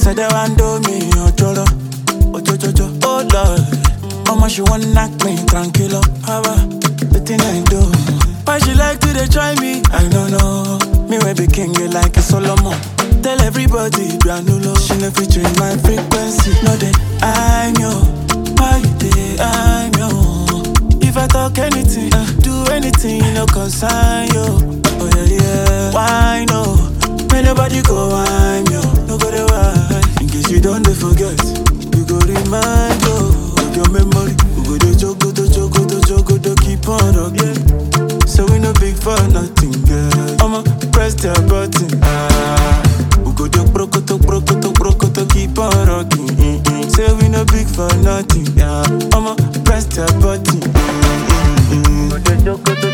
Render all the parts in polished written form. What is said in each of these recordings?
said they want do me, ojoro, ojojojo, oh Lord. Mama, she wanna knock me, tranquilo, haba, the thing I do. Why she like to they try me? I don't know. Me will be king, you like a Solomon. Tell everybody, granulo. She never change my frequency. No, that I'm yo. Why you there? I'm yo. If I talk anything, do anything, no consign yo. Oh yeah, yeah. Why no? May nobody go, I'm yo. No go there, why? In case you don't forget, you go remind yo of your memory. You go to jogo, to keep on rocking. So we no big for nothing, girl. I'ma press the button. We go to brokoto, keep on rocking. Say we no big for nothing, yeah. I'ma press the button. Go to jokoto,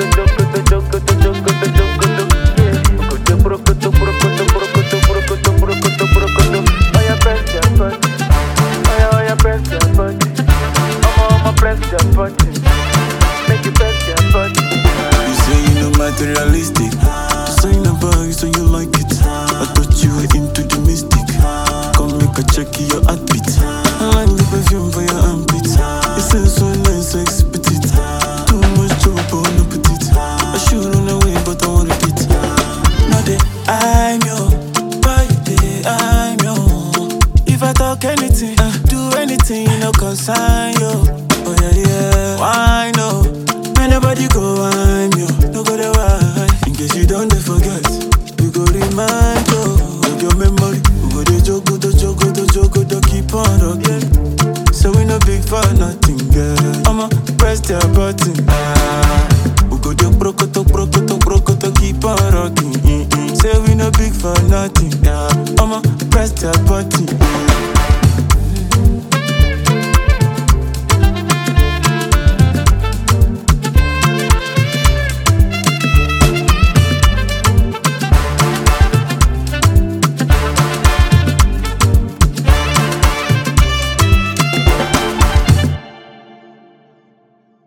oh yeah, press the button. Oh yeah, press the button. I'ma press the button. Make you press the button. You say you know materialistic. Say you never, so you like it. I thought you were into the mystic. Come make a check your heartbeat. I like the perfume for your armpit. It smells so nice, I exhibit it. Too much trouble, no petite. I should run away, but I want it. Now that I'm yo, why you there? I'm yo. If I talk anything, do anything, no consign yo. Oh yeah, yeah. Why no? May nobody go, I'm yo. No go there, why? In case you don't forget, we go remind you of your memory. We go to jogo, to keep on rocking. So we no big for nothing, girl. I'ma press the button.